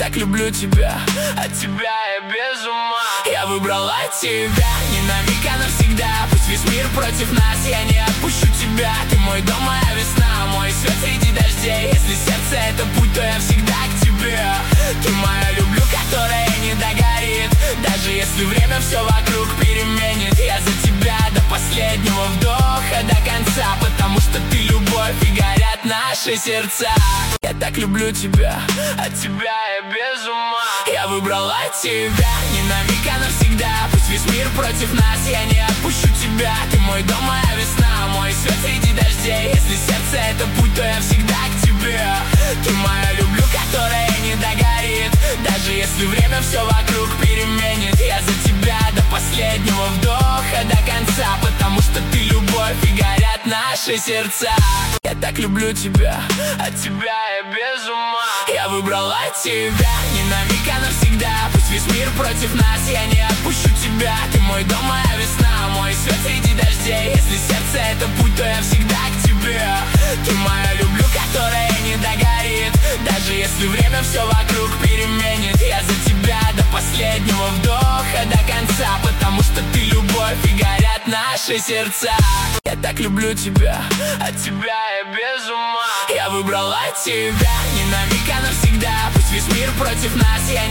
так люблю тебя, от тебя я без ума. Я выбрала тебя, не на миг, а навсегда. Пусть весь мир против нас, я не отпущу тебя. Ты мой дом, моя весна, мой свет среди дождей. Если сердце это путь, то я всегда к тебе. Ты моя люблю, которая не догорит, даже если время все вокруг переменит. Я за тебя до последнего вдоха, до конца, потому что ты любовь и горят наши сердца. Я так люблю тебя, от тебя я без ума. Я выбрала тебя, не на миг, а навсегда. Пусть весь мир против нас, я не отпущу тебя. Ты мой дом, моя весна, мой свет среди дождей. Если сердце это путь, то я всегда к тебе. Ты моя люблю, которая не догорит, даже если время все вокруг переменит. Я за тебя до последнего вдоха, до конца, потому что ты любовь и горят наши сердца. Я так люблю тебя, от тебя я без ума. Я выбрала тебя, не на миг, а навсегда. Пусть весь мир против нас, я не отпущу тебя. Ты мой дом, моя весна, мой свет среди дождей. Если сердце это путь, то я всегда к тебе. Ты моя люблю, которая не догорит, даже если время все вокруг переменит. Я за тебя до последнего вдоха, до конца, потому что ты любовь и горят наши сердца. Я так люблю тебя, от тебя я без ума. Я выбрала тебя, не на миг, а навсегда. Пусть весь мир против нас, я не